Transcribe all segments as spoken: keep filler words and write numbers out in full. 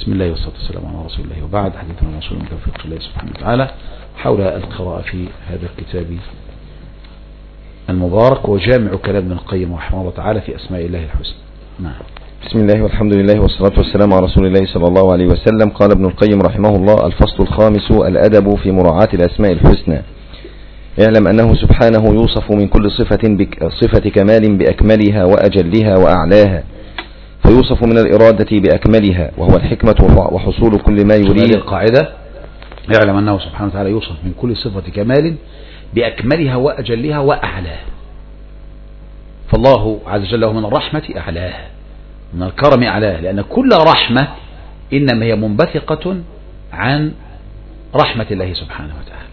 بسم الله والصلاة والسلام على رسول الله، وبعد. حديثنا موصول من توفيق الله سبحانه وتعالى حول القراءة في هذا الكتاب المبارك، وجامع كلام ابن القيم رحمه الله تعالى في أسماء الله الحسنى. نعم. بسم الله والحمد لله والصلاة والسلام على رسول الله صلى الله عليه وسلم. قال ابن القيم رحمه الله: الفصل الخامس: الأدب في مراعاة الأسماء الحسنى. اعلم أنه سبحانه يوصف من كل صفة, بك صفة كمال بأكملها وأجلها وأعلاها، فيوصف من الإرادة بأكملها وهو الحكمة وحصول كل ما يريد. القاعدة: اعلم أنه سبحانه وتعالى يوصف من كل صفة كمال بأكملها وأجلها وأعلاها. فالله عز وجل من الرحمة أعلاها، من الكرم أعلاها، لأن كل رحمة إنما هي منبثقة عن رحمة الله سبحانه وتعالى.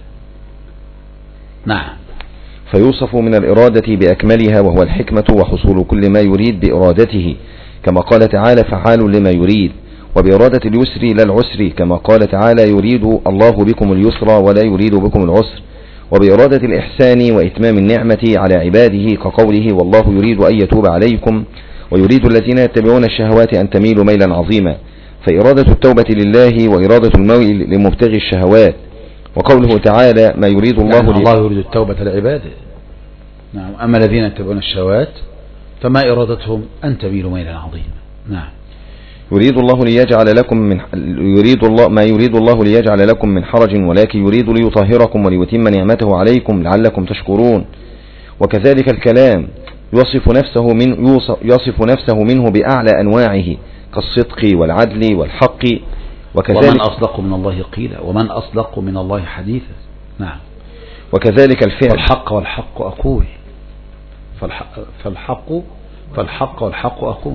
نعم. فيوصف من الإرادة بأكملها وهو الحكمة وحصول كل ما يريد بإرادته، كما قال تعالى: فعال لما يريد. وبإرادة اليسر لا العسر، كما قال تعالى: يريد الله بكم اليسر ولا يريد بكم العسر. وبإرادة الإحسان وإتمام النعمة على عباده، كقوله: والله يريد أن يتوب عليكم ويريد الذين يتبعون الشهوات أن تميلوا ميلا عظيما. فإرادة التوبة لله وإرادة الميل لمبتغي الشهوات. وقوله تعالى: ما يريد الله يعني الله يريد التوبة لعباده. نعم. أما الذين يتبعون الشهوات فما إرادتهم أن تميلوا ميلا عظيما. نعم. يريد الله ليجعل لكم من يريد الله ما يريد الله ليجعل لكم من حرج، ولكن يريد ليطهركم وليتم نعمته عليكم لعلكم تشكرون. وكذلك الكلام يصف نفسه من يصف نفسه منه بأعلى أنواعه، كالصدق والعدل والحق. وكذلك ومن أصدق من الله قيلا ومن أصدق من الله حديثا. نعم. وكذلك الفعل: فالحق والحق أقول فالحق فالحق فالحق والحق أقول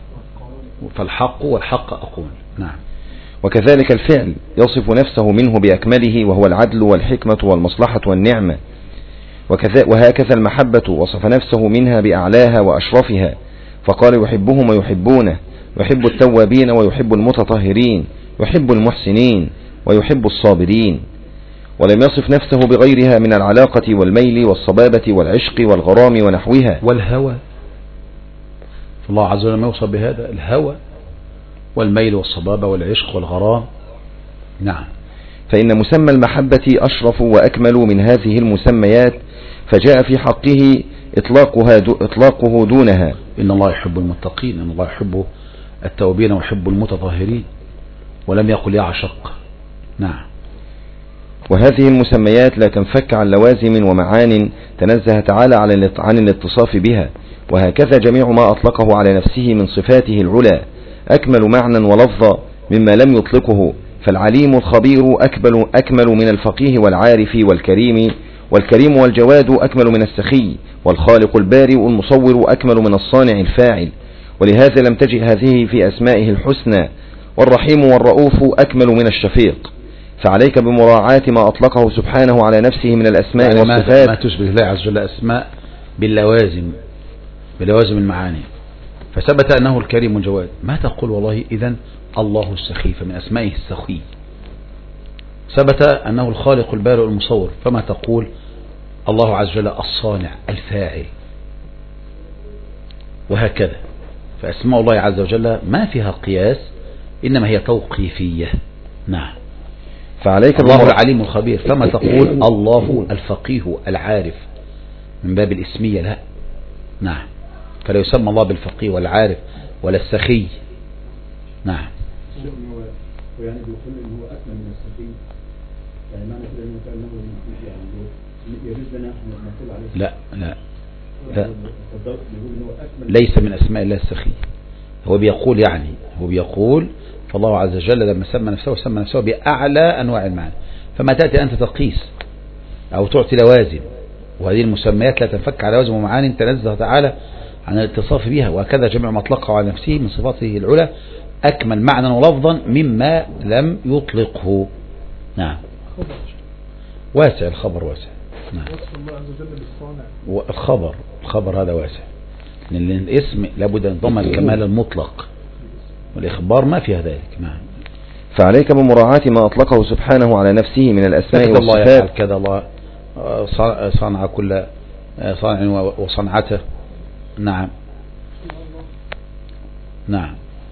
فالحق والحق أقول. نعم. وكذلك الفعل يصف نفسه منه بأكمله وهو العدل والحكمة والمصلحة والنعمة. وهكذا المحبة وصف نفسه منها بأعلاها وأشرفها، فقال: يحبهم ويحبونه، يحب التوابين ويحب المتطهرين، يحب المحسنين ويحب الصابرين. ولم يصف نفسه بغيرها من العلاقة والميل والصبابة والعشق والغرام ونحوها والهوى. الله عز وجل ما يوصف بهذا: الهوى والميل والصبابة والعشق والغرام. نعم. فإن مسمى المحبة أشرف وأكمل من هذه المسميات، فجاء في حقه إطلاقها إطلاقه دونها. إن الله يحب المتقين، إن الله يحب التوابين ويحب المتطهرين، ولم يقل يعشق. نعم. وهذه المسميات لا تنفك عن لوازم ومعان تنزه تعالى عن الاتصاف بها. وهكذا جميع ما أطلقه على نفسه من صفاته العلى أكمل معنى ولفظا مما لم يطلقه. فالعليم الخبير أكمل, أكمل من الفقيه والعارف والكريم، والكريم والجواد أكمل من السخي، والخالق البارئ المصور أكمل من الصانع الفاعل. ولهذا لم تجئ هذه في أسمائه الحسنى. والرحيم والرؤوف أكمل من الشفيق. فعليك بمراعاة ما أطلقه سبحانه على نفسه من الأسماء يعني والصفات، ما تشبه الله عز وجل أسماء باللوازم بلوازم المعاني. فثبت أنه الكريم الجواد، ما تقول والله إذن الله السخي، فمن أسمائه السخي. ثبت أنه الخالق البارئ المصور، فما تقول الله عز وجل الصانع الفاعل. وهكذا فأسماء الله عز وجل ما فيها قياس، إنما هي توقيفية. نعم. فعليك الله العليم الخبير، فما تقول الله الفقيه العارف من باب الاسمية. لا. نعم. فلا يسمى الله بالفقيه والعارف ولا السخي. نعم. ويعني بيقول إن هو أكمل من السخي، يعني معنى كده إنه كأنه يعني يجوز لنا نقول عليه. لا لا لا ليس من أسماء الله السخي. هو بيقول يعني هو بيقول فالله عز وجل لما سمى نفسه سمى نفسه بأعلى أنواع المعنى. فما تأتي أنت تقيس أو تعطي لوازم، وهذه المسميات لا تنفك على لوازم ومعاني تنزه تعالى عن الاتصاف بها. وهكذا جميع ما أطلقه على نفسه من صفاته العلى أكمل معنى ولفظا مما لم يطلقه. نعم. واسع الخبر واسع. نعم. الخبر الخبر هذا واسع، لأن الاسم لابد أن يضمن الكمال المطلق، والإخبار ما فيها ذلك. نعم. فعليك بمراعاة ما أطلقه سبحانه على نفسه من الأسماء والصفات. الله يفعل كذا، الله صنع كل صنع وصنعته. نعم. نعم.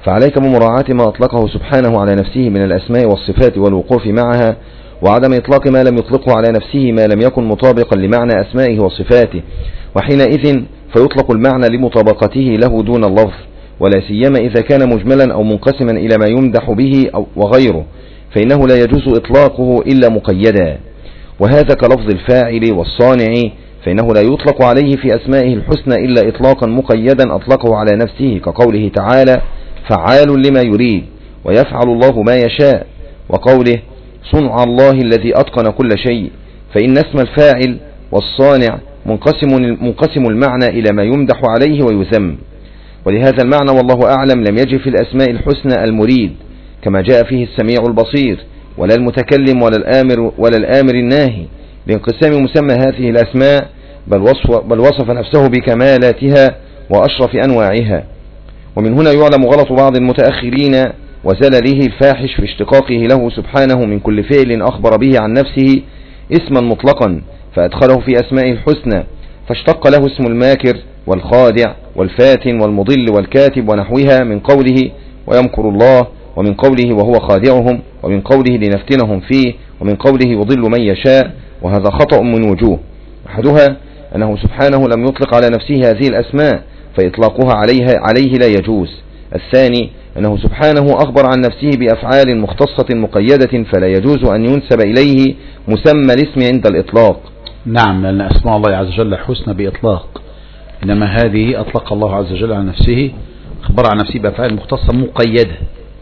فعليك بمراعاة ما أطلقه سبحانه على نفسه من الأسماء والصفات والوقوف معها، وعدم إطلاق ما لم يطلقه على نفسه ما لم يكن مطابقا لمعنى أسمائه وصفاته، وحينئذ فيطلق المعنى لمطابقته له دون اللفظ، ولا سيما إذا كان مجملا أو منقسما إلى ما يمدح به أو وغيره، فإنه لا يجوز إطلاقه إلا مقيدا. وهذا كلفظ الفاعل والصانع، فإنه لا يطلق عليه في أسمائه الحسنى إلا إطلاقا مقيدا أطلقه على نفسه، كقوله تعالى فعال لما يريد ويفعل الله ما يشاء، وقوله صنع الله الذي أتقن كل شيء، فإن اسم الفاعل والصانع منقسم, منقسم المعنى إلى ما يمدح عليه ويذم. ولهذا المعنى والله أعلم لم يجد في الأسماء الحسنى المريد كما جاء فيه السميع البصير، ولا المتكلم ولا الآمر, ولا الآمر الناهي، لانقسام مسمى هذه الأسماء، بل وصف, بل وصف نفسه بكمالاتها وأشرف أنواعها. ومن هنا يعلم غلط بعض المتأخرين وزلله الفاحش في اشتقاقه له سبحانه من كل فعل أخبر به عن نفسه اسما مطلقا فأدخله في أسماء الحسنى، فاشتق له اسم الماكر والخادع والفاتن والمضل والكاتب ونحوها، من قوله ويمكر الله، ومن قوله وهو خادعهم، ومن قوله لنفتنهم فيه، ومن قوله يضل من يشاء. وهذا خطأ من وجوه، أحدها أنه سبحانه لم يطلق على نفسه هذه الأسماء فإطلاقها عليها عليه لا يجوز. الثاني أنه سبحانه أخبر عن نفسه بأفعال مختصة مقيدة فلا يجوز أن ينسب إليه مسمى الاسم عند الإطلاق. نعم، لأن أسماء الله عز وجل حسنى بإطلاق، إنما هذه أطلق الله عز وجل عن نفسه، أخبر عن نفسه بأفعال مختصة مقيدة.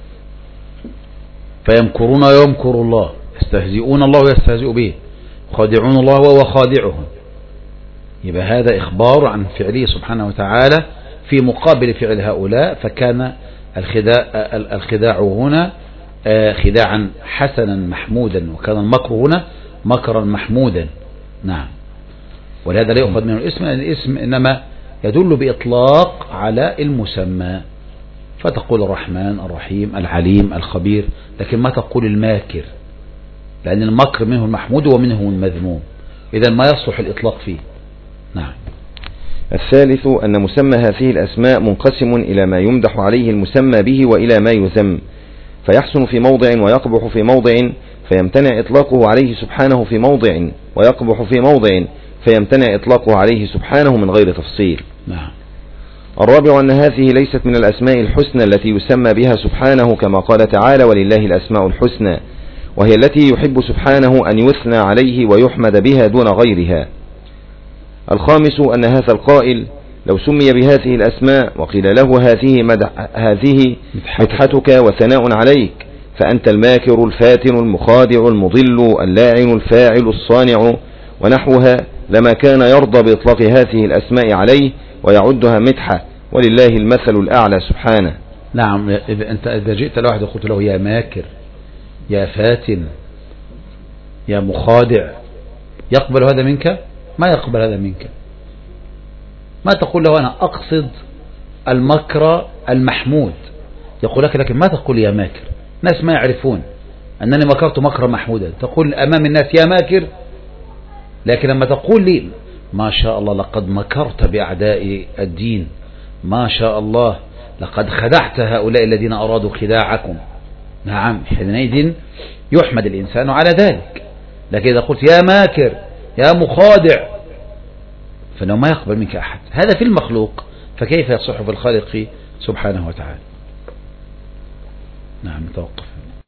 فيمكرون ويمكر الله، يستهزئون الله ويستهزئ به، خادعون الله وهو خادعهم. يبقى هذا إخبار عن فعله سبحانه وتعالى في مقابل فعل هؤلاء، فكان الخداع, الخداع هنا خداعا حسنا محمودا، وكان المكر هنا مكرا محمودا. نعم، ولهذا لا يؤخذ منه الاسم، لأن الاسم إنما يدل بإطلاق على المسمى، فتقول الرحمن الرحيم العليم الخبير، لكن ما تقول الماكر، لأن المكر منه المحمود ومنه المذموم، إذا ما يصلح الإطلاق فيه. نعم. الثالث أن مسمى هذه الأسماء منقسم إلى ما يمدح عليه المسمى به وإلى ما يذم، فيحسن في موضع ويقبح في موضع، فيمتنع إطلاقه عليه سبحانه في موضع، ويقبح في موضع فيمتنع إطلاقه عليه سبحانه من غير تفصيل. نعم. الرابع أن هذه ليست من الأسماء الحسنى التي يسمى بها سبحانه، كما قال تعالى ولله الأسماء الحسنى، وهي التي يحب سبحانه أن يثنى عليه ويحمد بها دون غيرها. الخامس أن هذا القائل لو سمي بهذه الأسماء وقيل له هذه, مدح هذه مدحتك وثناء عليك، فأنت الماكر الفاتن المخادع المضل اللاعن الفاعل الصانع ونحوها، لما كان يرضى بإطلاق هذه الأسماء عليه ويعدها مدحة، ولله المثل الأعلى سبحانه. نعم، إذا أنت إذا جئت لواحد وقلت له يا ماكر يا فاتن يا مخادع، يقبل هذا منك؟ ما يقبل هذا منك. ما تقول له أنا أقصد المكر المحمود، يقول لك لكن ما تقول يا ماكر، ناس ما يعرفون أنني مكرت مكرا محمودا، تقول أمام الناس يا ماكر، لكن لما تقول لي ما شاء الله لقد مكرت بأعداء الدين، ما شاء الله لقد خدعت هؤلاء الذين أرادوا خداعكم، نعم، حينئذ يحمد الإنسان على ذلك. لكن إذا قلت يا ماكر يا مخادع فإنه ما يقبل منك أحد، هذا في المخلوق، فكيف يصح في الخالق سبحانه وتعالى. نعم، توقف.